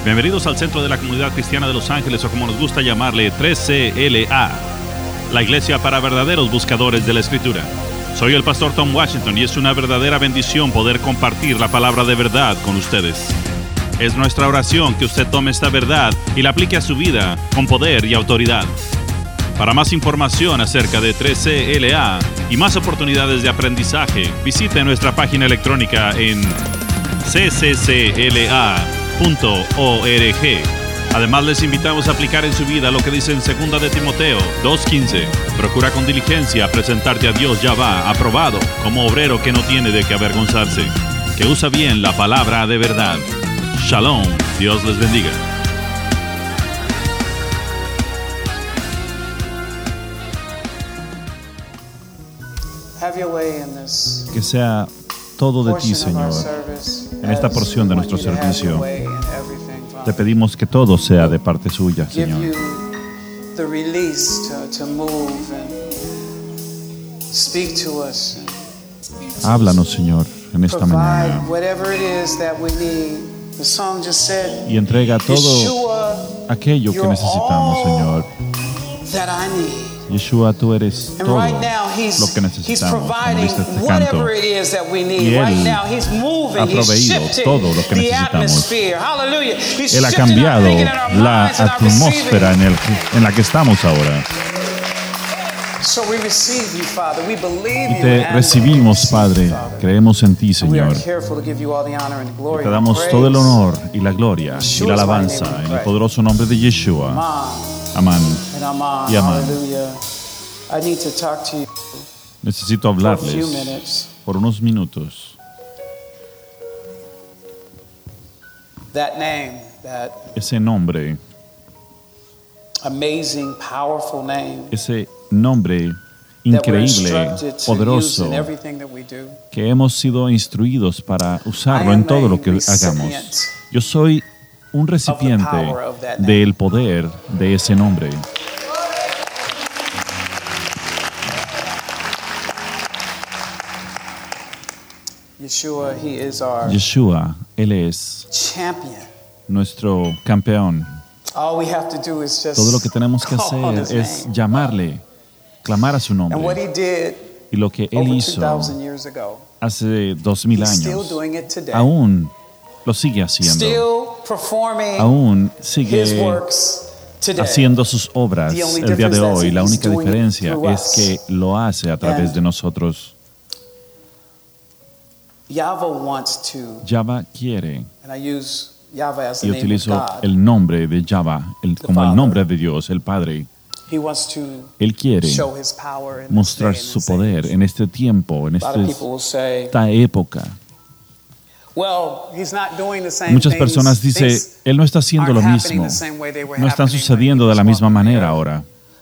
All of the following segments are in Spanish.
Bienvenidos al Centro de la Comunidad Cristiana de Los Ángeles, o como nos gusta llamarle, 3CLA, la iglesia para verdaderos buscadores de la Escritura. Soy el pastor Tom Washington y es una verdadera bendición poder compartir la palabra de verdad con ustedes. Es nuestra oración que usted tome esta verdad y la aplique a su vida con poder y autoridad. Para más información acerca de 3CLA y más oportunidades de aprendizaje, visite nuestra página electrónica en cccla.org. Además, les invitamos a aplicar en su vida lo que dice en 2 de Timoteo 2:15. Procura con diligencia presentarte a Dios Yahvá aprobado, como obrero que no tiene de qué avergonzarse, que usa bien la palabra de verdad. Shalom, Dios les bendiga. Que sea todo de ti, Señor, en esta porción de nuestro servicio. Te pedimos que todo sea de parte suya, Señor. Háblanos, Señor, en esta mañana. Y entrega todo aquello que necesitamos, Señor. Yeshua, tú eres todo lo que necesitamos, como dice este canto. Y Él ha proveído todo lo que necesitamos. Él ha cambiado la atmósfera en la que estamos ahora. Y te recibimos, Padre. Creemos en ti, Señor. Y te damos todo el honor y la gloria y la alabanza en el poderoso nombre de Yeshua. Amén y amén. Necesito hablarles por unos minutos. Ese nombre, ese nombre increíble, poderoso, que hemos sido instruidos para usarlo en todo lo que hagamos. Yo soy un recipiente del poder de ese nombre. Yeshua, Él es nuestro campeón. Todo lo que tenemos que hacer es llamarle, clamar a su nombre. Y lo que Él hizo hace 2000 años, aún lo sigue haciendo. Aún sigue haciendo sus obras el día de hoy. La única diferencia es que lo hace a través de nosotros. Yahvá quiere, y utilizo el nombre de Yahvá como el nombre de Dios, el Padre. Él quiere mostrar su poder en este tiempo, en esta época. Muchas personas dicen, Él no está haciendo lo mismo. No están sucediendo de la misma manera ahora.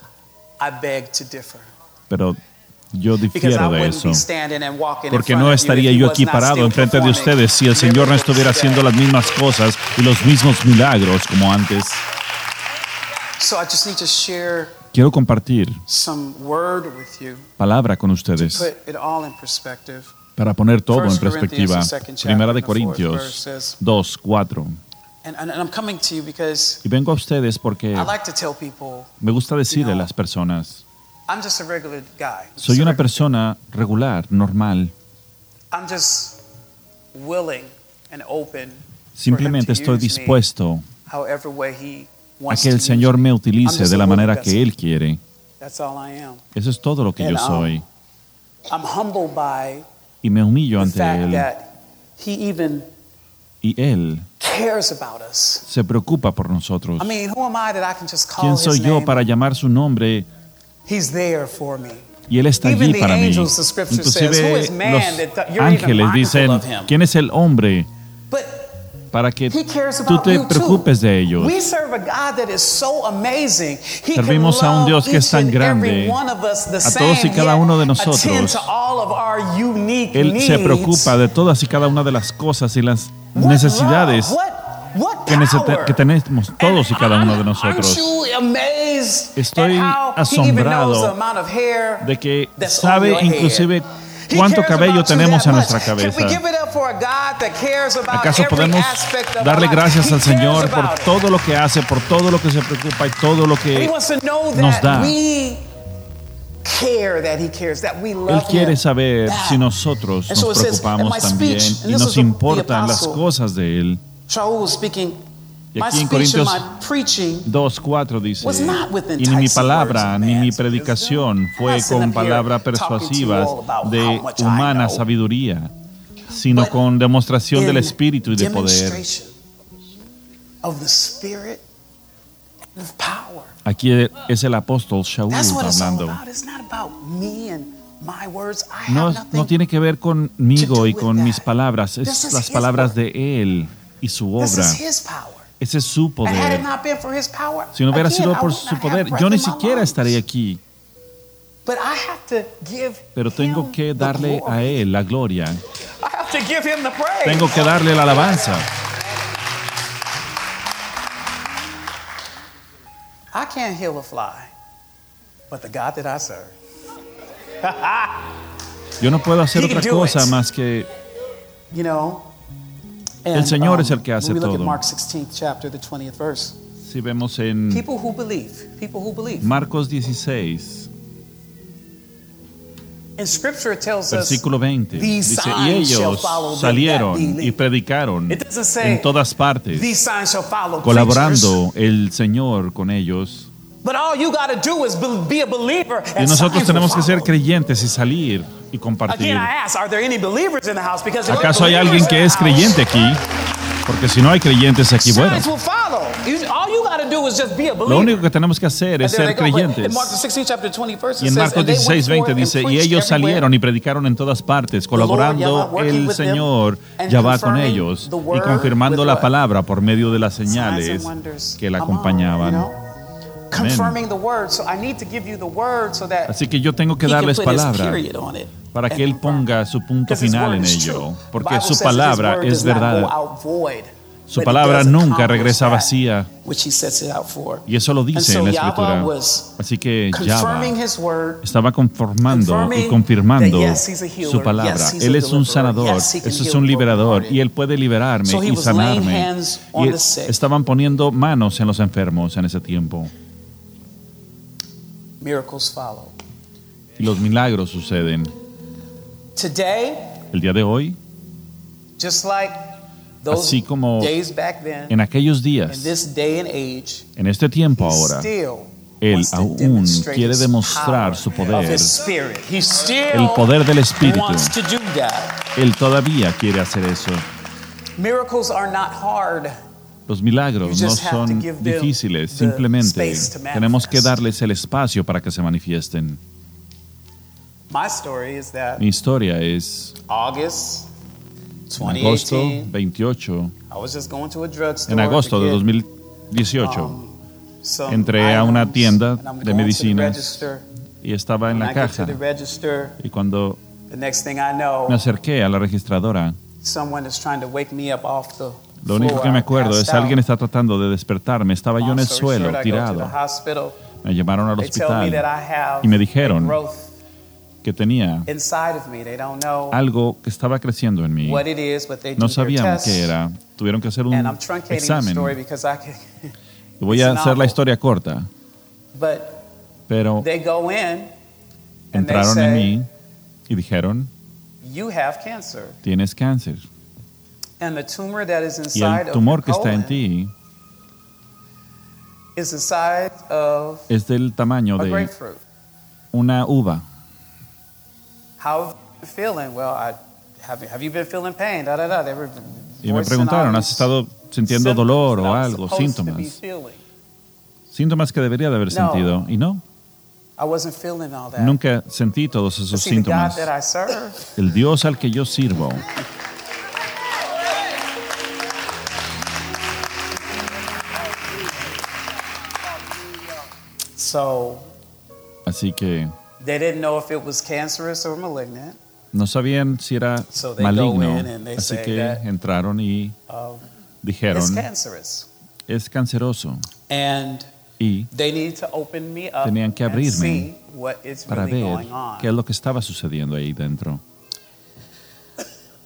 Pero yo difiero de eso. Porque no estaría yo aquí parado enfrente de ustedes si el Señor no estuviera haciendo las mismas cosas y los mismos milagros como antes. Quiero compartir palabra con ustedes para poner todo en perspectiva. 1 Corintios 2:4. Y vengo a ustedes porque me gusta decirle a las personas, soy una persona regular, normal. Simplemente estoy dispuesto a que el Señor me utilice de la manera que Él quiere. Eso es todo lo que yo soy. Y me humillo ante Él. Y Él se preocupa por nosotros. ¿Quién soy yo para llamar su nombre? Y Él está allí para mí. Inclusive los ángeles dicen, ¿quién es el hombre para que tú te preocupes de ellos? Servimos a un Dios que es tan grande, a todos y cada uno de nosotros. Él se preocupa de todas y cada una de las cosas y las necesidades que tenemos todos y cada uno de nosotros. Estoy asombrado de que sabe inclusive ¿Cuánto cabello tenemos en nuestra cabeza? ¿Acaso podemos darle gracias al Señor por todo lo que hace, por todo lo que se preocupa y todo lo que nos da? Él quiere saber si nosotros nos preocupamos también y nos importan las cosas de Él. Y aquí en Corintios 2:4 dice, y ni mi palabra ni mi predicación fue con palabras persuasivas de humana sabiduría, sino con demostración del Espíritu y de poder. Aquí es el apóstol Shaul hablando. No tiene que ver conmigo y con mis palabras, es las palabras de Él y su obra. Ese es su poder. Si no hubiera sido por su poder, yo ni siquiera estaría aquí. Pero tengo que darle a Él la gloria. Tengo que darle la alabanza. I can't heal a fly, but the God that I serve. Yo no puedo hacer otra cosa más que el Señor es el que hace todo. Si vemos en Marcos 16, versículo 20, dice, y ellos salieron y predicaron en todas partes, colaborando el Señor con ellos. Y nosotros tenemos que ser creyentes y salir y compartir. ¿Acaso hay alguien que es creyente aquí? Porque si no hay creyentes aquí, bueno. Lo único que tenemos que hacer es ser creyentes. Y en Marcos 16:20 dice, y ellos salieron y predicaron en todas partes, colaborando el Señor ya va con ellos y confirmando la palabra por medio de las señales que la acompañaban. Amén. Así que yo tengo que darles palabra para que Él ponga su punto final en ello, porque su palabra es verdad. Su palabra nunca regresa vacía. Y eso lo dice en la Escritura. Así que Yahweh estaba conformando y confirmando su palabra. Él es un sanador, es un liberador, y Él puede liberarme y sanarme. Y estaban poniendo manos en los enfermos en ese tiempo. Y los milagros suceden. El día de hoy, así como en aquellos días, en este tiempo ahora, Él aún quiere demostrar su poder, el poder del Espíritu. Él todavía quiere hacer eso. Los milagros no son difíciles, simplemente tenemos que darles el espacio para que se manifiesten. Mi historia es en agosto 28, en agosto de 2018, entré a una tienda de medicinas y estaba en la caja. Y cuando me acerqué a la registradora, lo único que me acuerdo es alguien está tratando de despertarme. Estaba yo en el suelo, tirado. Me llevaron al hospital y me dijeron que tenía algo que estaba creciendo en mí. No sabían qué era. Tuvieron que hacer un examen. Y voy a hacer la historia corta. Pero entraron en mí y dijeron, tienes cáncer. Y el tumor que está en ti es del tamaño de una uva. Y me preguntaron, ¿has estado sintiendo dolor o algo? Síntomas. Síntomas que debería de haber sentido. Y no. Nunca sentí todos esos síntomas. El Dios al que yo sirvo así que no sabían si era maligno, así que entraron y dijeron, es canceroso. Y tenían que abrirme para ver qué es lo que estaba sucediendo ahí dentro.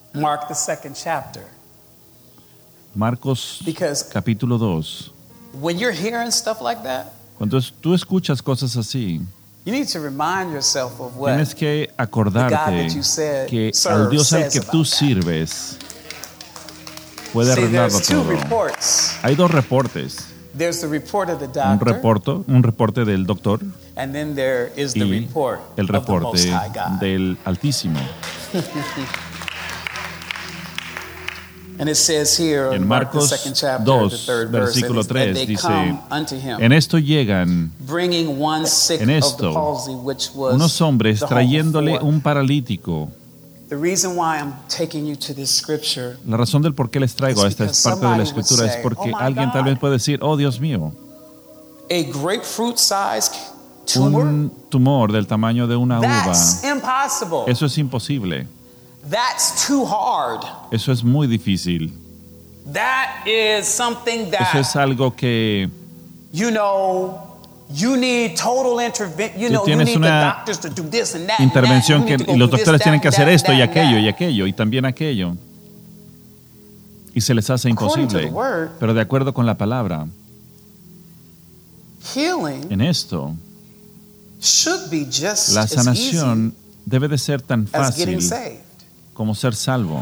Mark the 2nd chapter. Marcos capítulo 2. When you're hearing stuff like that, cuando tú escuchas cosas así, you need to remind yourself of what tienes que acordarte que al Dios al que tú sirves puede arreglarlo todo. Hay dos reportes. There's the report of the doctor, un reporte del doctor and then there is the y report el of the Most reporte High God. del Altísimo. And it says here En in Marcos the 2nd chapter, 2, the 3rd verse, versículo 3 and they dice, come unto him, en esto llegan bringing one sick en of the esto palsy, which was unos hombres the home trayéndole before. un paralítico. The reason why I'm taking you to this scripture, La razón del por qué les traigo a esta because parte de la somebody would escritura es say, porque "Oh my alguien tal God. vez puede decir, oh Dios mío, a grapefruit-sized tumor, un tumor del tamaño de una uva, that's impossible. eso es imposible, That's too hard. eso es muy difícil, That is something that, eso es algo que you know, you need total intervention. You Tú know, you tienes need the una doctors to do this and that. intervención and that. You need que, to go y los do this, doctores that, tienen que hacer that, esto y that, aquello that. y aquello y también aquello. Y se les hace According to imposible. the word, Pero de acuerdo con la palabra, healing en esto, should be just la as sanación debe de ser tan easy as getting fácil saved. como ser salvo.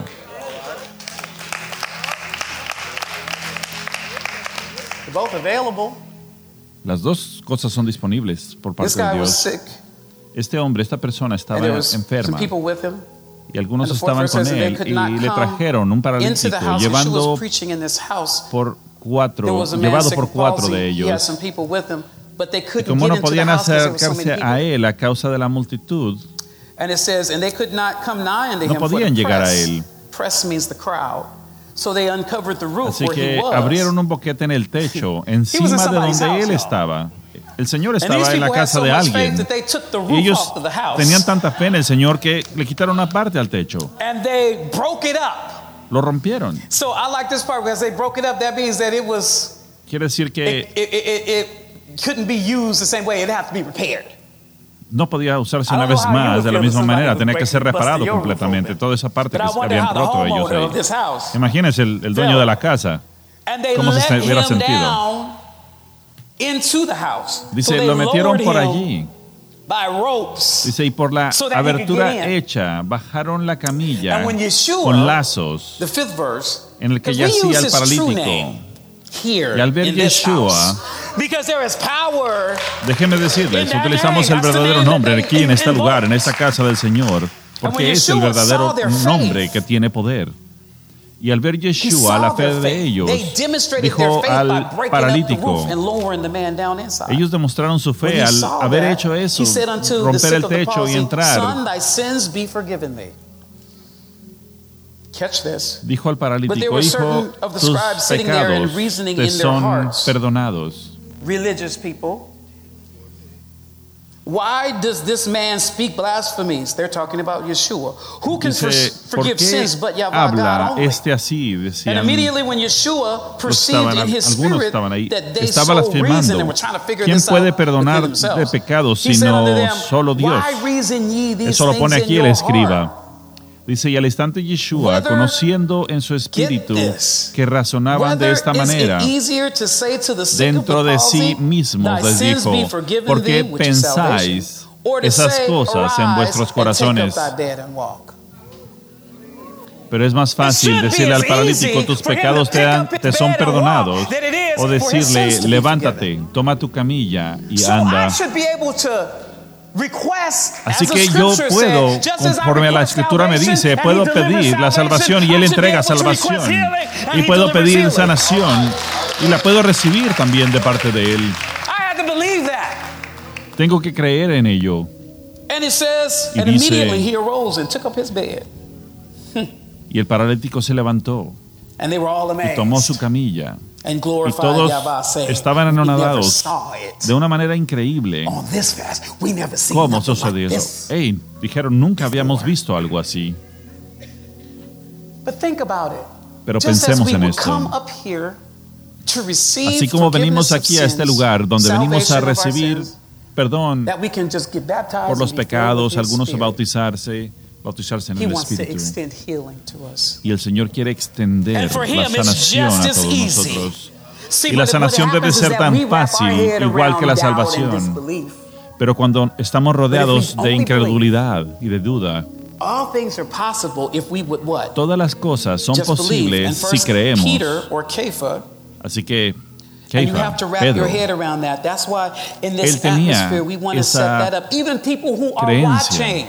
They're both available. Las dos cosas son disponibles por This parte de guy was Dios. sick, Este hombre, esta persona and estaba there was some enferma people with him. y algunos And the fourth estaban verse con says that they él could y not le come trajeron un into the paralítico house. Yeshua llevando was preaching in this house. por There was a man llevado sick por of cuatro palsy. de He had ellos. some people with him, but they Y couldn't como get no into the podían house because there was so acercarse many a people. él a causa de la multitud, And it says, and they could not come nigh unto no him for podían the llegar a press. él. Press means the crowd. So they uncovered the roof Así where he que was. abrieron un boquete en el techo He was in encima de somebody's donde house, él y'all. estaba. El Señor And these estaba en la people had casa so de much alguien. faith that they took the Y roof ellos off of the house. tenían tanta fe en el Señor que le quitaron una parte al techo. And they broke it up. Lo rompieron. So I like this part because they broke it up. That means that it Quiere decir que couldn't be used the same way. It had to be repaired. no podía usarse I una don't know vez how you más would de la feel if misma somebody manera. was Tenía que ser breaking- reparado busting your roof completamente. open. Toda esa parte But que I se wonder habían how the roto ellos homeowner ahí. of this house Imagínense el dueño de la casa. and they ¿Cómo se let hubiera him sentido? down into the house. Dice, So they lo metieron lowered por him allí. by ropes. Dice, y por la So that he could abertura get in. hecha, bajaron la camilla And when Yeshua, con lazos the 5th verse, en el que 'cause we yacía use el his true paralítico. name here Y al ver in this Yeshua, house, because there is power. Déjeme decirles, In that utilizamos el name, that's the verdadero name nombre that aquí they en este invoked. lugar, en esta casa del Señor, And porque when es el Yeshua verdadero saw their nombre faith, que tiene poder. Y al ver He Yeshua, saw la fe their de faith. ellos, They demonstrated dijo their faith by al breaking up the paralítico, roof and lowering the man down inside. ellos demostraron su When fe he al saw haber that, hecho eso, he said unto the romper sick el of the techo y palsy, entrar. Son, thy sins be forgiven thee. Catch this. Dijo al But there paralítico, were hijo, certain of the tus scribes sitting there and pecados reasoning te in their son hearts. perdonados. Religious people. Why does this man speak blasphemies? They're talking about Yeshua. Who can Dice, ¿por forgive qué sins but Yahweh God habla only? este así? And Decían, immediately when Yeshua perceived in his algunos spirit estaban ahí, that they estaba so reasoned blasfemando. and were trying to figure ¿Quién this puede out perdonar within de themselves? pecados He said unto sino them, solo Dios? Why reason ye these Eso lo things pone in aquí el your escriba. heart? Dice, y al instante Yeshua, Whether- conociendo en su espíritu Get this. que razonaban de Whether esta is it manera, easier to say to the sick of dentro the de palsy, sí mismos thy les sins dijo, be forgiven ¿por qué thee, which is salvation? pensáis Or to esas say, cosas en Arise vuestros and corazones? take up thy bed and walk. Pero es más fácil It should be decirle al as paralítico, easy tus for him pecados to pick up te his son bed and perdonados, walk than it is o for his decirle, sins to be levántate, toma tu camilla y So I anda. should be able to request, Así as the que yo scripture puedo, said, just as I conforme a la request escritura me salvation, dice, and puedo he delivers pedir la salvación y Él I should be entrega able to request salvación. healing, and Y he puedo delivers pedir healing. sanación y la puedo recibir también de parte de Él. I had to believe that. Tengo que creer en ello. And it says, Y and dice- immediately he arose and took up his bed. Y el paralítico se levantó And they were all y tomó amazed su camilla. and Y glorified todos Yahweh, saying, estaban "We never anonadados saw it de una manera increíble. on this fast. We never seen ¿Cómo nothing sucedió like eso? this." Hey, dijeron, nunca habíamos visto algo así. But think about it. Pero Just as pensemos we en would esto. come up here to receive Así como venimos forgiveness of aquí a este sins, lugar donde venimos a salvation of our recibir sins, perdón that we can just get baptized por los and be filled pecados, with His algunos a Spirit. bautizarse, bautizarse en el Espíritu. Y el Señor quiere extender la sanación a todos nosotros. Y la sanación debe ser tan fácil, igual que la salvación. Pero cuando estamos rodeados de incredulidad y de duda, todas las cosas son posibles si creemos. Así que Kefa, Pedro, él tenía esa creencia.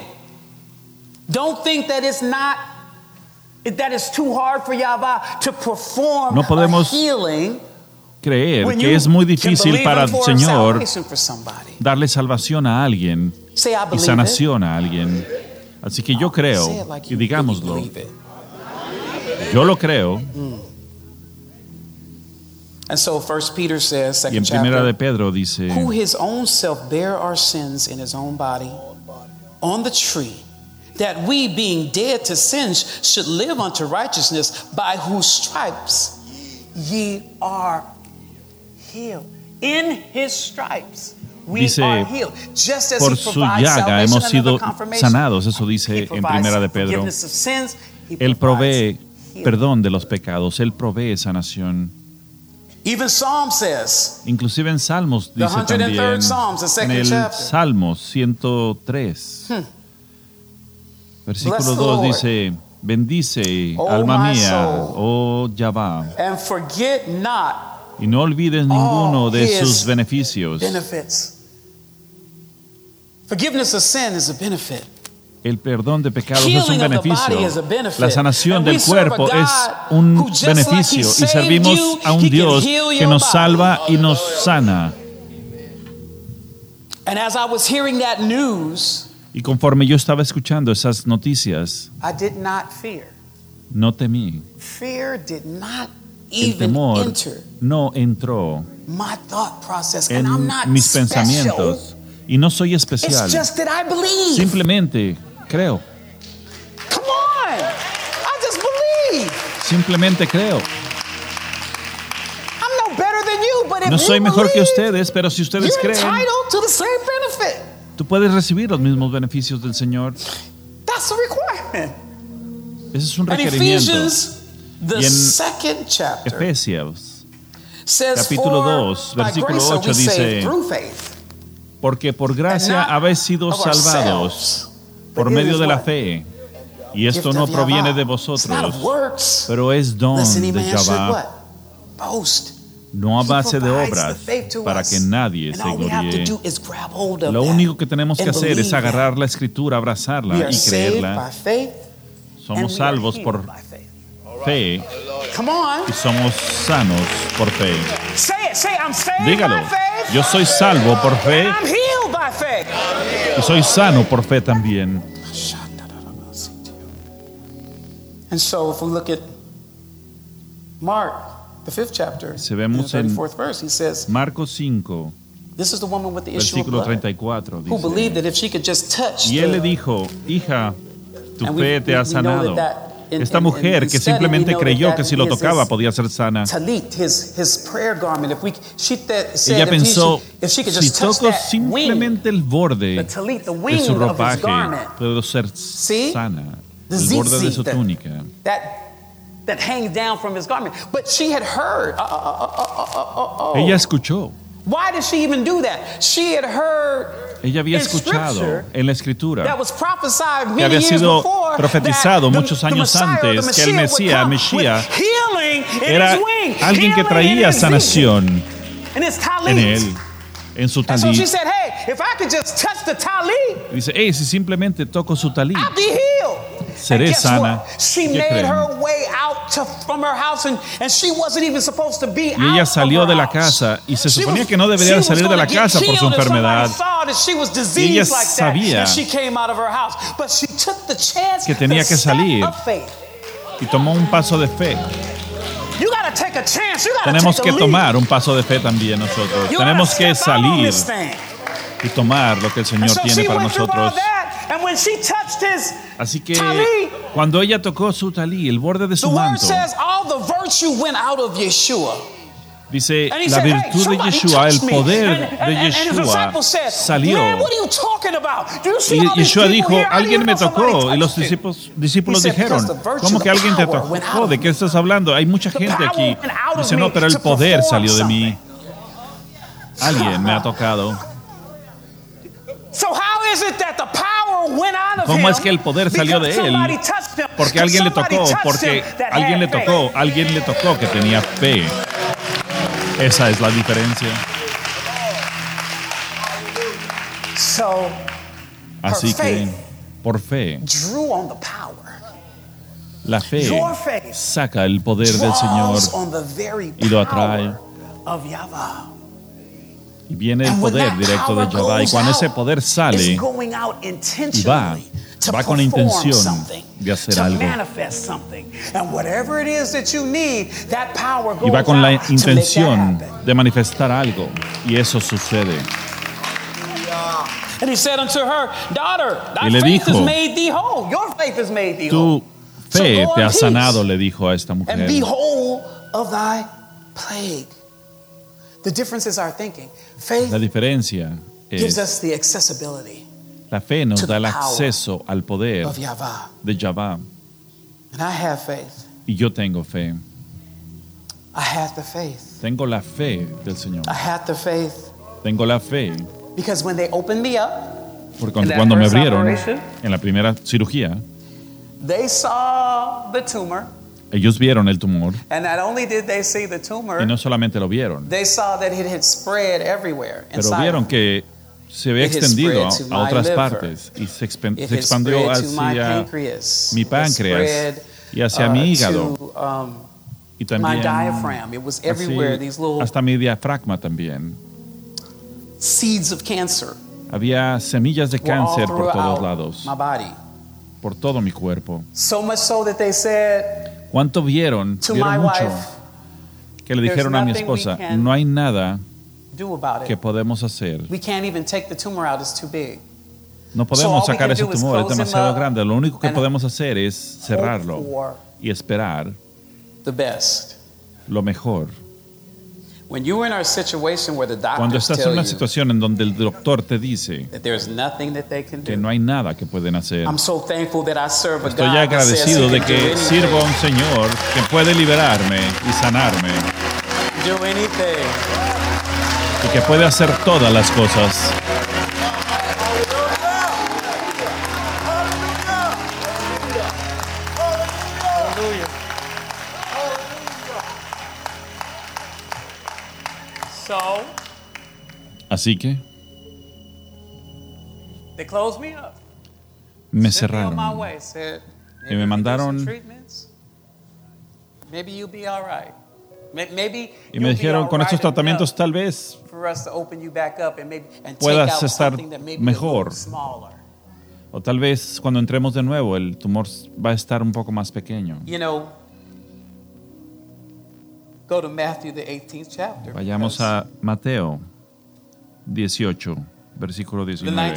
No podemos creer que es muy difícil para el Señor darle salvación a alguien y sanación a alguien. Así que yo creo, y digámoslo, yo lo creo. Y en Primera de Pedro dice, who his own self bare our sins in his own body on the tree, that we, being dead to sins, should live unto righteousness, by whose stripes ye are healed. In his stripes we are healed. Just as por he su provides llaga hemos salvation sido under the confirmation, sanados. Eso dice en Primera de Pedro. forgiveness of sins, he Él provides provee healing. perdón de los pecados. Él provee sanación. Even Psalm says, Inclusive en Salmos dice también, 103rd Psalm, the en second el chapter. Salmos 103, versículo Bless the 2 Lord, dice, bendice, O alma my mía, soul, oh Yahvá, and forget not y no olvides ninguno all de his sus beneficios. benefits. Forgiveness of sin is a benefit. El perdón de pecados es un Healing of the beneficio. body is a benefit. La sanación And del we serve cuerpo a es God un who, just beneficio. like he Y saved servimos you, a un he can Dios heal que your nos body. salva y nos sana. And as I was hearing that news, Y conforme yo estaba escuchando esas noticias, I did not fear. no temí. Fear did not El even temor enter no entró my thought process. And I'm en not mis special. pensamientos. Y no soy especial. It's just that I believe. Simplemente creo. Come on. I just believe. Simplemente creo. I'm no better than you, but if No soy you mejor que believe, ustedes, pero si ustedes you're creen, entitled to the same benefit. tú puedes recibir los mismos beneficios del Señor. That's a requirement. Ese es un And requerimiento. Ephesians, the Y en second chapter, Efesios, says, capítulo for 2, by versículo grace are 8 we dice, saved through faith, porque por gracia and not habéis sido of salvados ourselves, por but it medio is de la what? fe. Y esto Gift no of proviene Yahweh. de It's not vosotros, of works, pero es don lest any de man should Yahvá, what? Boast. no a He base de provides obras, the faith to para us. que nadie And se all we have to gloríe. do is grab hold of Lo that único que tenemos que and hacer es believe agarrar that. la Escritura, abrazarla We y are saved by creerla. faith, and Somos we are salvos healed por by faith. fe Come on. y somos sanos por fe. Say I'm saved Dígalo, by faith. yo soy salvo por fe And I'm healed by faith. y soy sano por fe también. And so if we look at Mark, the 5th chapter, Si in vemos the en 34th verse, he says, Marcos 5, this is the woman with the issue of versículo blood, 34, who believed dice, that if she could just touch y él le the, dijo, hija, tu and fe te ha we know sanado. that Esta mujer que simplemente creyó que si lo tocaba podía ser sana. talit, his prayer garment. If we, said Ella pensó, if she could si just touch toco that wing, simplemente el borde the talit, the de wing su of his ropaje, garment, puedo ser See? sana. The El borde de tzitzit su that- túnica. that hangs down from his garment. But she had heard. Ella escuchó. Why did she even do that? She had heard Ella había in escuchado Scripture en la Escritura that was prophesied que many había years sido before profetizado that muchos the años Messiah, or the antes que el Messiah would Mesías, come Mesías, with healing in era his wing, alguien que healing in traía his sanación in his talit. en él, en su And so she talit. said, hey, if I could just touch the talit, Dice, hey, si simplemente toco su talit, I'll be healed. seré And guess sana. what? She ¿Qué made creen? her way out from her house, and she wasn't even supposed to be Y ella out salió of her de la house. casa y se She suponía was- que no debería she was salir de la gonna get casa por su healed if somebody enfermedad. saw that she was Y ella diseased like that, sabía and she came out of her house. But she took the chance, que tenía the que step salir. of faith. Y tomó un paso de fe. You gotta take a chance. You gotta Tenemos take que a leap. tomar un paso de fe también nosotros. You Tenemos gotta que step out on salir this thing. y tomar lo que el And Señor so tiene she para went through all nosotros. that, and when she touched his Así que talit, cuando ella tocó su talí, el borde de the su word manto, says all the virtue went out of Yeshua. Dice, la virtud de Yeshua, el poder de Yeshua salió. Y Yeshua dijo, alguien me tocó. Y los discípulos dijeron, ¿cómo que alguien te tocó? ¿De qué estás hablando? Hay mucha gente aquí. Dice, no, pero el poder salió de mí. Alguien me ha tocado. ¿Cómo es que el poder salió de él? Porque alguien le tocó, porque alguien le tocó que tenía fe. Esa es la diferencia. Así que, por fe, la fe saca el poder del Señor y lo atrae. Y viene el poder directo de Yahweh. Y cuando ese poder sale y va con intención de hacer algo. Y va con la intención de manifestar algo. Y eso sucede. Y le dijo, tu fe te ha sanado, le dijo a esta mujer. La diferencia es la fe nos da el acceso al poder de Yahweh. Y yo tengo fe. Tengo la fe del Señor. Tengo la fe. Porque cuando me abrieron en la primera cirugía, ellos vieron el tumor. Y no solamente lo vieron, pero vieron que se había extendido a otras partes y se expandió hacia mi páncreas y hacia mi hígado y también hasta mi diafragma también. Había semillas de cáncer por todos lados, por todo mi cuerpo. ¿Cuánto vieron? Vieron mucho. Que le dijeron a mi esposa, no hay nada que podemos hacer. No podemos sacar ese tumor, es demasiado grande. Lo único que podemos hacer es cerrarlo y esperar lo mejor. Cuando estás en una situación en donde el doctor te dice que no hay nada que pueden hacer, estoy agradecido de que sirvo a un Señor que puede liberarme y sanarme y que puede hacer todas las cosas. Así que me cerraron y me mandaron y me dijeron, con estos tratamientos tal vez puedas estar mejor, o tal vez cuando entremos de nuevo el tumor va a estar un poco más pequeño. Vayamos a Mateo 18, versículo 19.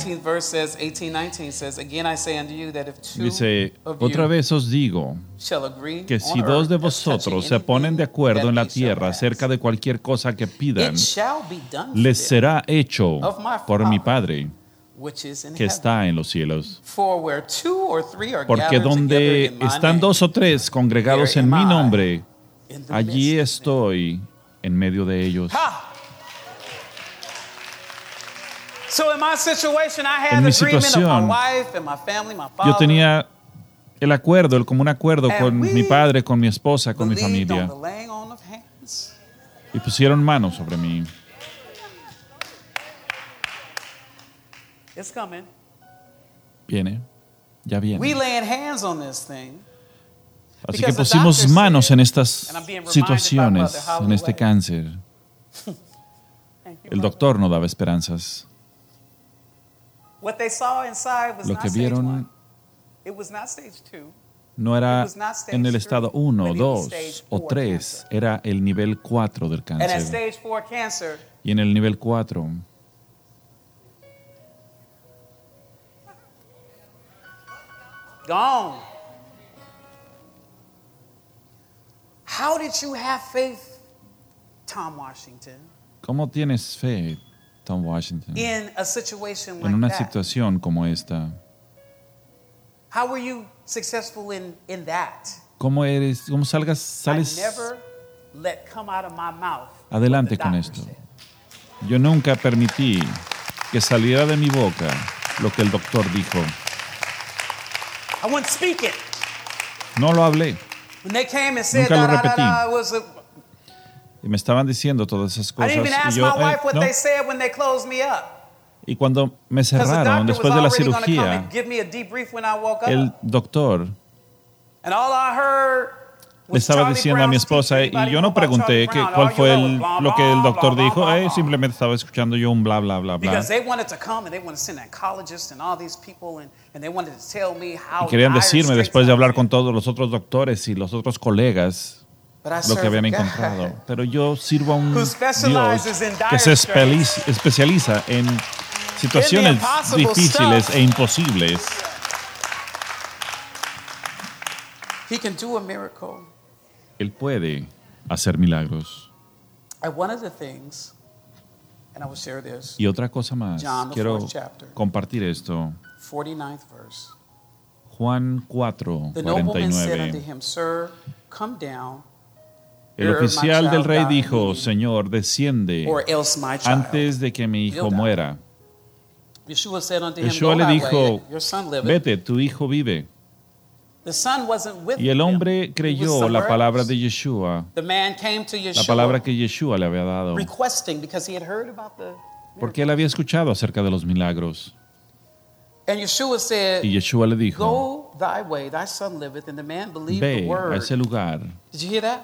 Dice, otra vez os digo que si dos de vosotros se ponen de acuerdo en la tierra acerca de cualquier cosa que pidan, les será hecho por mi Padre que está en los cielos. Porque donde están dos o tres congregados en mi nombre, allí estoy en medio de ellos. En mi situación, yo tenía el acuerdo, el común acuerdo con mi padre, con mi esposa, con mi familia. Y pusieron manos sobre mí. Viene, ya viene. Así que pusimos manos en estas situaciones, en este cáncer. El doctor no daba esperanzas. Lo que vieron no era en el estado 1, 2 o 3, era el nivel 4 del cáncer. Y en el nivel 4, gone. How did you have faith Tom Washington, ¿Cómo tienes fe, Tom Washington, in a situation en like una that? situación como esta? How were you successful in that? ¿Cómo I sales never let come out of my mouth adelante what the con doctor esto? said. Yo nunca permití que saliera de mi boca lo que el doctor dijo. I wouldn't speak it. No lo hablé. When they came and said Nunca lo da, da, da, repetí. da, it was Y me estaban diciendo todas esas I cosas. didn't even Y ask yo, my wife what no. they said when they closed me up. Y cuando me Because the cerraron, doctor was después de la already going to come cirugía, and give me a debrief when I woke el up. doctor And all I heard le was estaba Charlie diciendo a mi Brown's esposa, teeth. y Anybody yo know no about pregunté Charlie Brown? cuál All fue you know was blah, lo que el blah, doctor blah, dijo. blah, blah. Simplemente estaba escuchando yo un bla, bla, bla, bla. Because they wanted to come and they wanted to send oncologists and all these people and they wanted to tell me how Y querían dire decirme, straits después de I hablar was con in. todos los otros doctores y los otros colegas, But I lo serve que habían a God encontrado. Pero yo sirvo a un who Dios specializes in que se dire straits. especializa en situaciones impossible difíciles stuff. e imposibles. He can do a miracle. Él puede hacer milagros. And one of the things, and I will share this, Y otra cosa más, John, the quiero 4th chapter. compartir esto. 49th verse. Juan 4, The nobleman said 49. unto him, Sir, come down, El ere my oficial del child rey die dijo, immediately, Señor, desciende or else my child antes de que mi hijo will die." muera. Yeshua said unto him, Yeshua Go le thy dijo, way, your son liveth. vete, tu hijo vive. The son wasn't with Y el them. hombre He was creyó la somewhere palabra else. de Yeshua, The man came to la palabra Yeshua que Yeshua le había dado, requesting because he had heard about the porque él había escuchado acerca de los milagros. And Yeshua said, Y Yeshua le dijo, Go thy way, thy son liveth, and the man believed the ve a word. ese lugar. Did you hear that?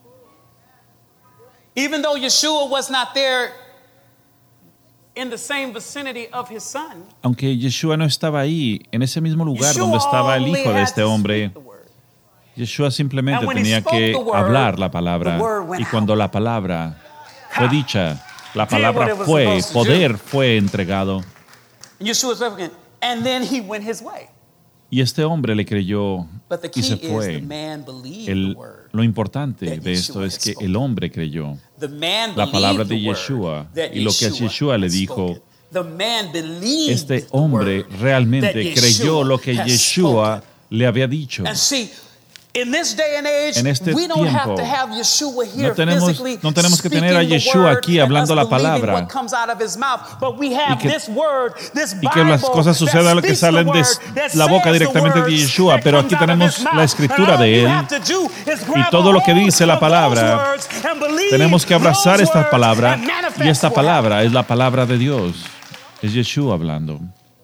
Even though Yeshua was not there in the same vicinity of his son, Aunque Yeshua no estaba ahí, en ese mismo lugar Yeshua donde estaba el only hijo de had este to hombre, speak the word. Yeshua simplemente And when he tenía spoke que the word, hablar la palabra. the word went Y cuando la palabra fue dicha, la palabra what it was fue, supposed to do. poder fue entregado. And Yeshua said, and then he went his way. Y este hombre le creyó But the y key se is the fue. man believed the word. Lo importante that de esto Yeshua es had que spoken. el hombre creyó The man la palabra believed de the word Yeshua that y lo que Yeshua le had dijo. spoken. The man believed Este the hombre word realmente that creyó Yeshua lo que has Yeshua spoken. le había dicho. And see, in this day and age, En este we don't have tiempo, to have Yeshua here no tenemos que speaking tener a the Yeshua word aquí and hablando us la believing palabra. what comes out of his mouth, but we have que- this word, this Y que las Bible cosas that sucedan lo que speaks the salen de word, that la boca says the directamente de words Yeshua, that pero comes aquí out of tenemos his mouth. la escritura And all de you él. have to do is Y grab todo lo que a hold dice la of those palabra, words and believe tenemos que abrazar those esta words palabra, and manifest y esta what palabra happens. es la palabra de Dios. Es Yeshua hablando.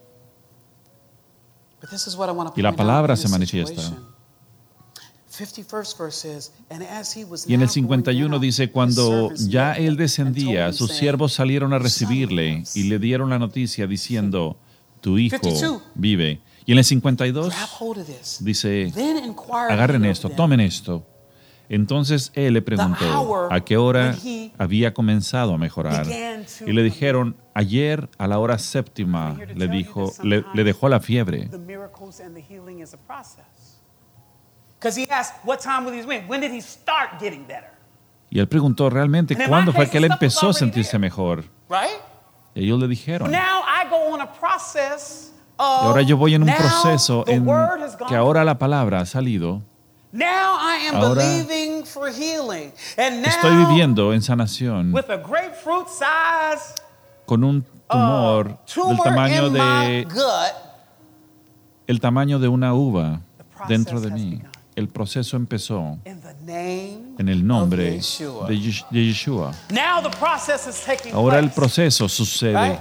But this is what I want to Y la point out palabra in se this manifiesta. situation. 51st verse says, and as he was Y en el now going 51 down, dice, his cuando servants ya met él him and descendía, told him, sus saying, siervos salieron a "Your son recibirle lives." y le dieron la noticia diciendo, tu hijo 52. vive. Y en el 52 Grab hold of this. dice, Then inquired agarren he of esto, them tomen esto. Entonces él le preguntó hour a qué hora when he había comenzado a mejorar. began to Y le dijeron, ayer a la hora séptima, I'm here to le tell you dijo, that le sometimes dejó la fiebre. The miracles and the healing is a process. Because he asked, what time will he win? When did he start getting better? Y él preguntó realmente And in cuándo my fue case, que él the stuff was empezó a already sentirse there. mejor. Right? Y ellos le dijeron. Now I go on a process Y of ahora yo voy en un now proceso the en word has gone que ahora la palabra ha salido. Now I am Ahora believing for healing. And now Estoy viviendo en sanación with a grapefruit size con un tumor del tumor tamaño in my de gut, el tamaño de una uva the process dentro de has mí. begun. El proceso empezó In the name en el nombre of Yeshua. de Yeshua. Now the process is taking Ahora el place. proceso sucede. Right?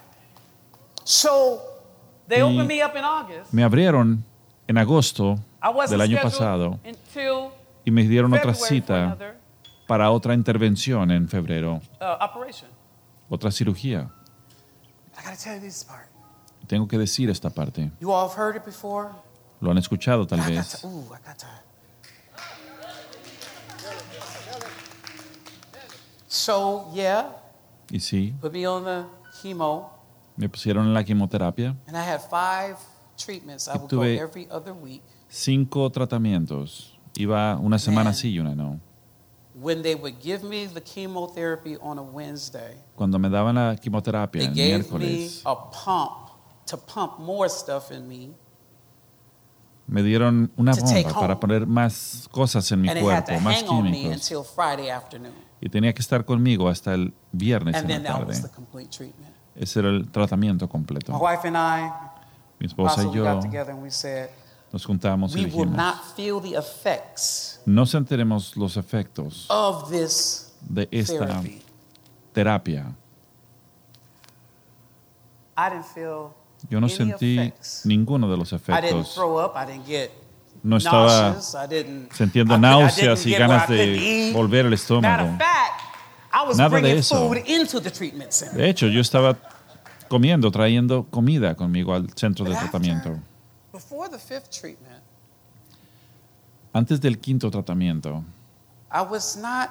So they Y opened me up in August. Me abrieron en agosto I wasn't del año scheduled pasado until y me dieron otra February for cita another para otra intervención en febrero, operation. otra cirugía. I gotta tell you this part. Tengo que decir esta parte. You all have heard it before. Lo han escuchado tal I got vez. to, I got to. So yeah, Y sí, put me on the chemo, me pusieron en la quimioterapia. and I had 5 treatments. I would go tuve- every other week. 5 tratamientos. Iba una semana sí y una no. when they would give me the chemotherapy on a Wednesday, cuando me daban la quimioterapia they el gave miércoles, me a pump to pump more stuff in me. Me dieron una To take bomba para home. poner más cosas en mi And it had to cuerpo, más hang on me químicos. until Friday afternoon. Y tenía que estar conmigo hasta el viernes And en then la that tarde. was the complete treatment. Ese era el tratamiento My completo. wife and I, Mi esposa Apostle, y we yo got together and we said, nos juntamos y we will dijimos, not feel the effects no sentiremos los efectos of this de esta therapy. terapia. I didn't feel Yo no any sentí effects. ninguno de los I didn't efectos. throw up. I didn't get No estaba nauseous. I didn't sintiendo I náuseas didn't y get where ganas I couldn't de eat. volver al Matter estómago. of fact, I was Nada de bringing eso. food into the treatment center. De hecho, yo estaba comiendo, trayendo comida conmigo al centro de But after- tratamiento. Before the 5th treatment, Antes del quinto tratamiento, I was not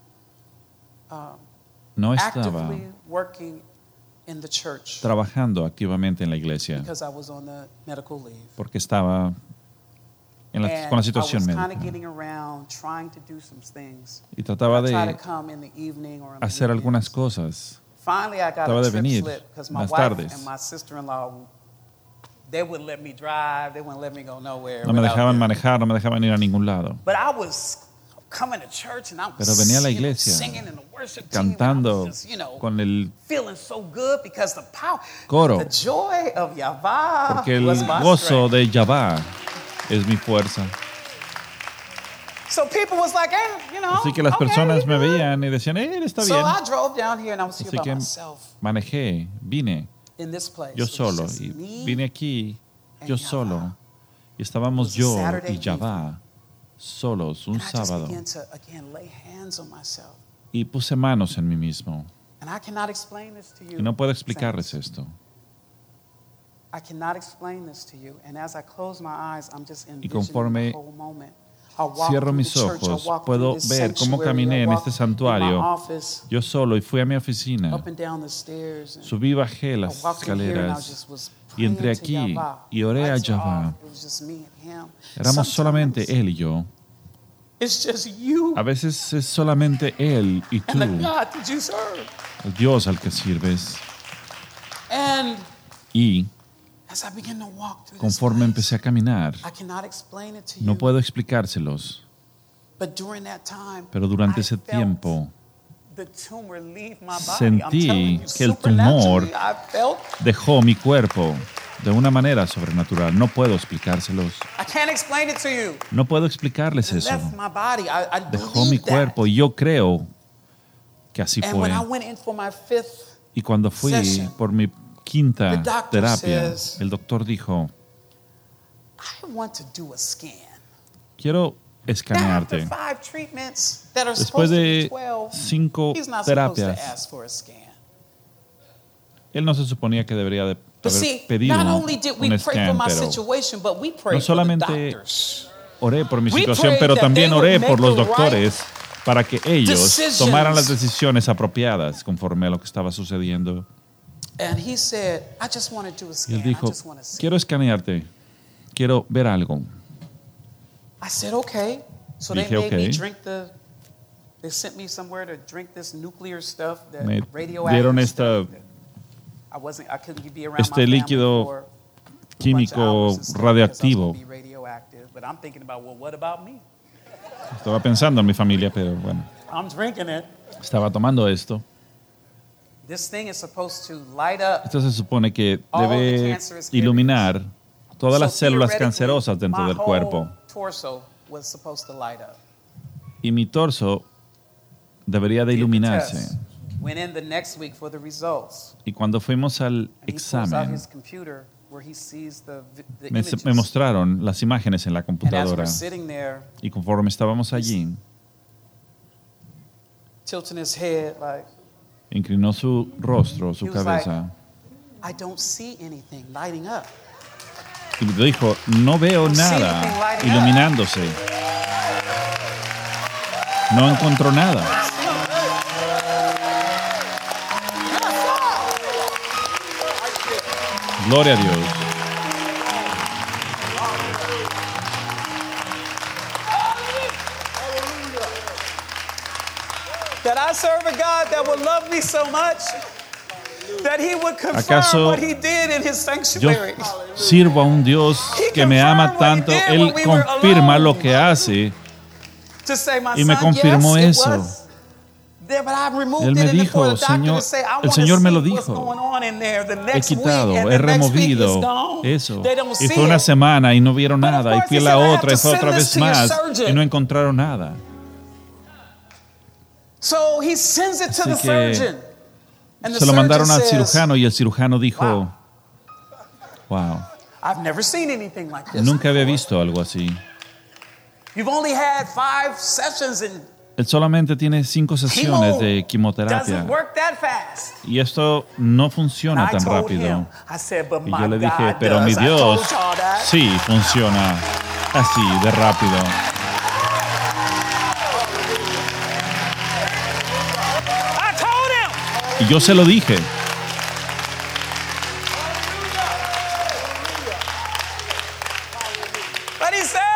no estaba actively working in the church trabajando activamente en la iglesia because I was on the medical leave. porque estaba con la And situación I was kind of médica getting around, trying to do some things. y trataba I try de to come in the evening or on the hacer weekends. algunas cosas. Finally, I got Trataba a de trip venir slip because my las wife tardes. and my sister-in-law, they wouldn't let me drive. They wouldn't let me go nowhere. No me without dejaban them. manejar, no me dejaban ir a ningún lado. But I was coming to church and I was Pero venía a la iglesia, singing in the worship team. Cantando And I was just, con el feeling so good because the power, coro, the joy of Yahweh porque el was my gozo strength. de Yahvá es mi fuerza. So people was like, hey, Así que las okay, personas me you good. veían y decían, él está So bien. I drove down here and I was here Así by que myself manejé, vine in this place. yo It was solo just y me vine aquí and yo Yahweh. solo y estábamos It was a yo Saturday y Yahvá solos un And I just sábado began to, again, lay hands on myself. y puse manos en mí mismo And I cannot explain this to you. y no puedo explicarles saints. esto. I cannot explain this to you. And as I close my eyes, I'm just envisioning conforme the whole moment. I walk Cierro through mis the church, I ojos, walk puedo through this ver cómo sanctuary, caminé I en walk este in my santuario office, yo solo y fui a mi oficina, up and down the stairs, and subí, bajé I las walked in here and I escaleras just was y entré praying to aquí Yahweh. y oré a Lights were Yahvá. off. It was just me and him. Éramos solamente Sometimes él y yo. it's just you A veces es solamente él y tú, and the God that you serve. el Dios al que sirves. And Y as I began to walk through this conforme place, empecé a caminar, I cannot explain it to you. no puedo explicárselos, But during that time, pero durante I ese felt tiempo the tumor leave my body. I'm sentí telling you, que el tumor supernaturally, I felt. dejó mi cuerpo de una manera sobrenatural. No puedo explicárselos. I can't explain it to you. No puedo explicarles It eso. left my body. I Dejó mi believe that. cuerpo y yo creo que así And fue. when I went in for my 5th, Y cuando fui session, por mi quinta the doctor terapia, says, el doctor dijo, I want to do a scan. quiero Now, after escanearte. 5 treatments that are Después supposed to be de 12, 5 he's not supposed to terapias, ask for a scan. él no se suponía que debería de But haber see, pedido not only did we un pray for scan, my pero situation, but we no prayed for the solamente doctors. oré por mi We situación, prayed pero that también they oré would por make los the right doctores para que ellos decisions. tomaran las decisiones apropiadas conforme a lo que estaba sucediendo. And he said, I just want to do a Y scan. él I dijo, just want to see. quiero escanearte, quiero ver algo. I said, okay. So they Dije, made me okay. drink they sent me somewhere to drink this nuclear stuff, that Me radioactive dieron stuff. I couldn't be around este my family líquido for a bunch of químico hours and stuff because I was radioactivo. gonna be radioactive. But I'm thinking about, well, what about me? Estaba pensando en mi familia, pero bueno, I'm drinking it. estaba tomando esto. This thing is supposed to light up. Esto se supone que All the debe cancerous iluminar todas las So células theoretically, cancerosas dentro my del cuerpo. whole torso was supposed to light up. Y mi torso debería de Did the iluminarse. test. Went in the next week for the results. Y cuando fuimos al And he pulls out examen, his computer where he sees the me images. mostraron las imágenes en la And as computadora. we're sitting there, Y conforme estábamos allí, tilting his head like, inclinó su rostro, su He was like, cabeza, I don't see anything lighting up. y dijo, no veo nada iluminándose. No encontró nada. Gloria a Dios. that I serve a God that will love me so much that he would confirm ¿Acaso what he did in his yo sanctuary? sirvo a un Dios que me ama tanto? Él confirma lo que hace To say, my y me son, confirmó yes, it eso. was there, but I removed Él me it, and dijo, for the doctor Señor, to say, I el wanna Señor me see lo what's dijo. going on in there the He next week, quitado, and he the next week it's removido gone. eso. They don't Y see fue una it. semana y no vieron But of nada. Y course fui a he la said, I have otra to y fue send otra this vez to your más surgeon. y no encontraron nada. So he sends it to Así the que surgeon. And the se lo mandaron al surgeon says, cirujano y el cirujano dijo, wow, I've never seen anything like this. nunca había visto algo así. You've only had 5 sessions and Él solamente tiene 5 sesiones de doesn't quimioterapia work that fast. y esto no funciona And I tan told him, rápido. I said, but Y my yo le dije, God pero mi does. I Dios told y'all that. sí funciona así de rápido. I told him. Y yo se lo dije. But he said,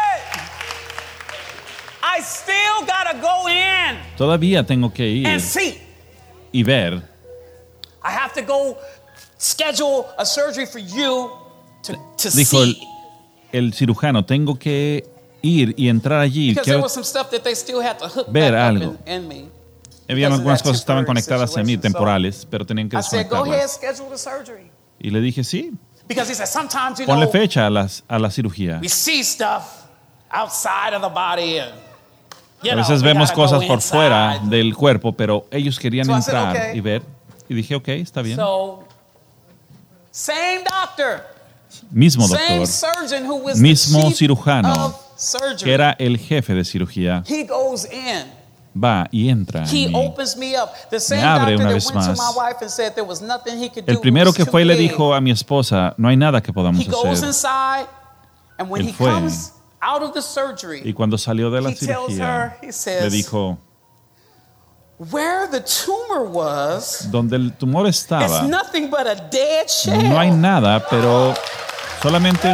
I still gotta go in Todavía tengo que ir and see. y ver. I have to go schedule a surgery for you to Dijo see. el cirujano, tengo que ir y entrar allí. Because there Quiero was some stuff that they still had to hook ver back algo. up in me. Había because of algunas that cosas que estaban temporary conectadas a mí, situation. temporales, pero tenían que I said, go ahead, desconectarlas. schedule the surgery. Y le dije, sí, Because he said, sometimes, you ponle know, fecha a la cirugía. we see stuff outside of the body and, you A know, veces we vemos gotta go cosas por inside. fuera del cuerpo, pero ellos querían So I said, entrar okay. y ver. Y dije, ok, está bien. So, same doctor, Mismo same doctor, surgeon who was mismo the chief cirujano, of surgery. que era el jefe de cirugía, He goes in. va y entra He en mí. opens me up. The same abre doctor una that vez went to más. my wife and said there was nothing he could do. El primero It was que too fue y le big. dijo a mi esposa, no hay nada que podamos He goes hacer. inside, and when Él he fue. comes out of the surgery, Y cuando salió de la he tells cirugía, her, he says, le dijo, where the tumor was, donde el tumor it's estaba, nothing but a dead shell. no hay nada, pero solamente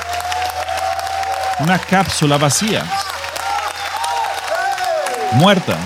una cápsula vacía, muerta.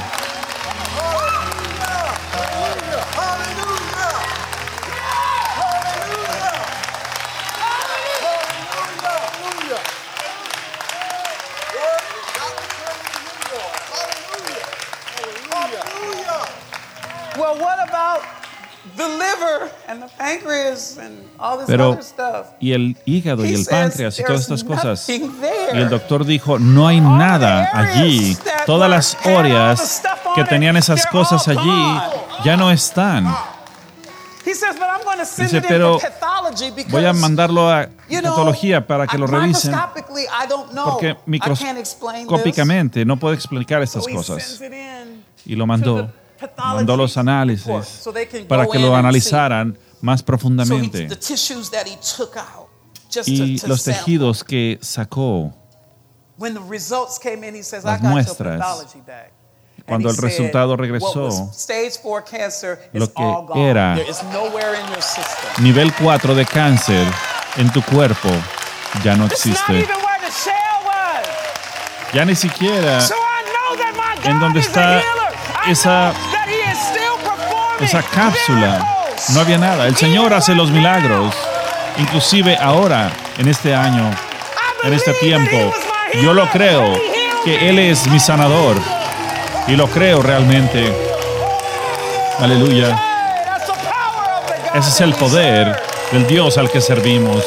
Well, what about the liver and the pancreas and all this Pero, other stuff? y el hígado y He el says páncreas y todas there's estas cosas. nothing there. Y el doctor dijo, no hay All nada the allí. areas that Todas las had all the áreas stuff on que it, tenían esas they're cosas all allí gone. ya no están. He says, but I'm going to send Dice, it in pero for pathology because, voy a mandarlo a you know, patología para que lo revisen, microscopically, I don't know. porque I can't explain this. microscópicamente no puedo explicar estas So he cosas. sends it in Y lo to mandó. the pathology Mandó los report análisis so they can para go que in lo and analizaran más see. So profundamente. the tissues that he took out just Y to los sample. tejidos que sacó, When the results came in, he says, las I got muestras, your pathology back. cuando And el he said, resultado what regresó, was stage 4 cancer is lo que all gone. era There is nowhere in your system. nivel 4 de cáncer en tu cuerpo ya no It's not existe. even where the shell was. Ya ni siquiera So I know that my God en donde is está a healer. I esa- know that he is still performing esa cápsula. miracles. No había nada. El Señor hace los milagros, inclusive ahora, en este año, en este tiempo. Yo lo creo, que Él es mi sanador. Y lo creo realmente. Aleluya. That's the power of the God Ese es el that we poder serve. del Dios al que servimos.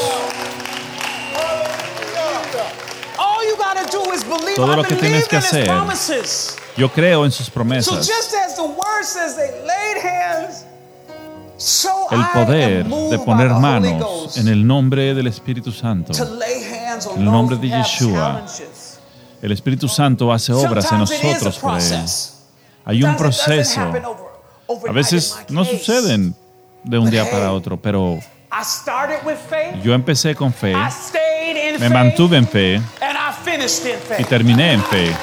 All you gotta do is believe. Todo I lo que believe tienes que in his hacer. promises. Yo creo en sus So promesas. just as the word says they laid hands, so El I poder am moved de by poner the Holy manos Ghost en el nombre del Espíritu Santo. to lay hands on En el nombre those de who have Yeshua. challenges. El Espíritu Santo hace obras en Sometimes it is a nosotros por Él. process. Hay un Sometimes it doesn't proceso. happen A overnight veces in my no case. suceden de un But día hey, para otro, pero I started with faith, yo empecé con fe, I stayed in me faith, mantuve en fe and I finished in y faith. terminé en fe.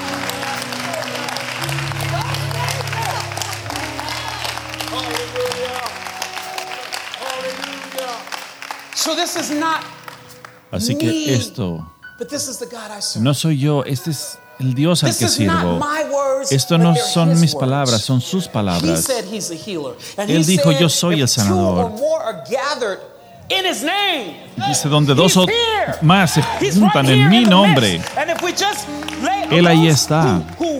So this is not Así me, que esto but this is the God I serve. no soy yo, este es el Dios al This que is not sirvo. my words. Esto no son mis palabras, son sus palabras. Él dijo, yo soy el sanador. Dice, donde dos o más se juntan en mi nombre, Él ahí está.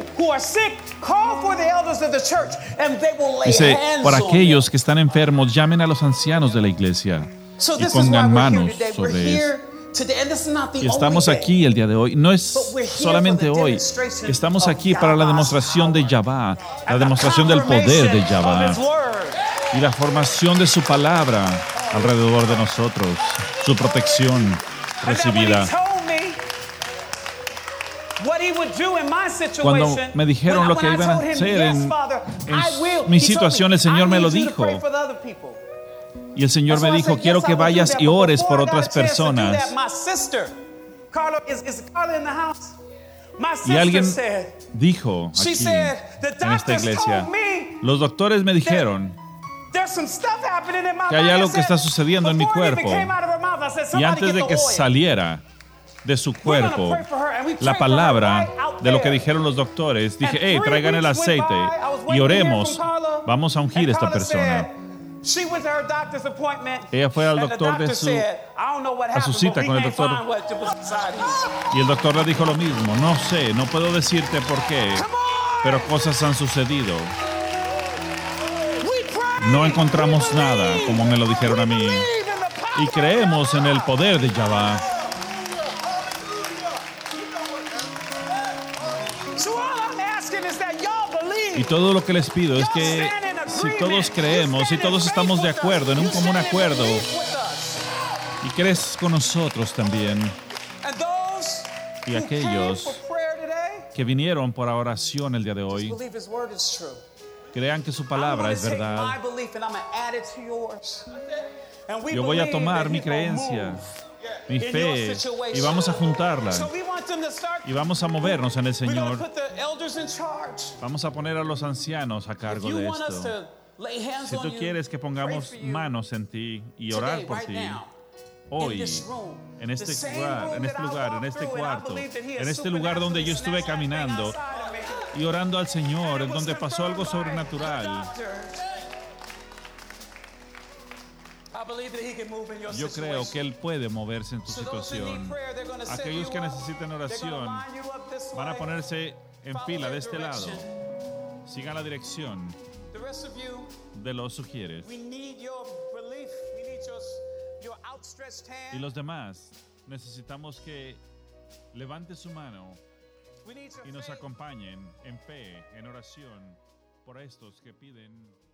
Dice, por aquellos que están enfermos, llamen a los ancianos de la iglesia y pongan manos sobre ellos. Y estamos aquí el día de hoy. No es solamente hoy. Estamos aquí para la demostración de Yahvah, la demostración del poder de Yahvah y la formación de su palabra alrededor de nosotros, su protección recibida. Cuando me dijeron lo que iban a hacer en mi situación, el Señor me lo dijo. Y el Señor me dijo, quiero que vayas y ores por otras personas. Y alguien dijo aquí, en esta iglesia, los doctores me dijeron que hay algo que está sucediendo en mi cuerpo. Y antes de que saliera de su cuerpo la palabra de lo que dijeron los doctores, dije, hey, traigan el aceite y oremos. Vamos a ungir a esta persona. Ella fue al doctor a su cita con el doctor. Y el doctor le dijo lo mismo. No sé, no puedo decirte por qué, pero cosas han sucedido. No encontramos nada, como me lo dijeron a mí. Y creemos en el poder de Yahvah. Y todo lo que les pido es que si todos creemos, si todos estamos de acuerdo, en un común acuerdo, y crees con nosotros también, y aquellos que vinieron por oración el día de hoy, crean que su palabra es verdad. Yo voy a tomar mi creencia, mi fe, y vamos a juntarla. Y vamos a movernos en el Señor. Vamos a poner a los ancianos a cargo de esto. Si tú quieres que pongamos manos en ti y orar por ti, hoy, en este lugar, en este cuarto, en este lugar donde yo estuve caminando y orando al Señor, en donde pasó algo sobrenatural, yo creo que Él puede moverse en tu situación. Aquellos que necesiten oración van a ponerse en fila de este lado. Sigan la dirección de los sugieres. Y los demás necesitamos que levante su mano y nos acompañen en fe, en oración por estos que piden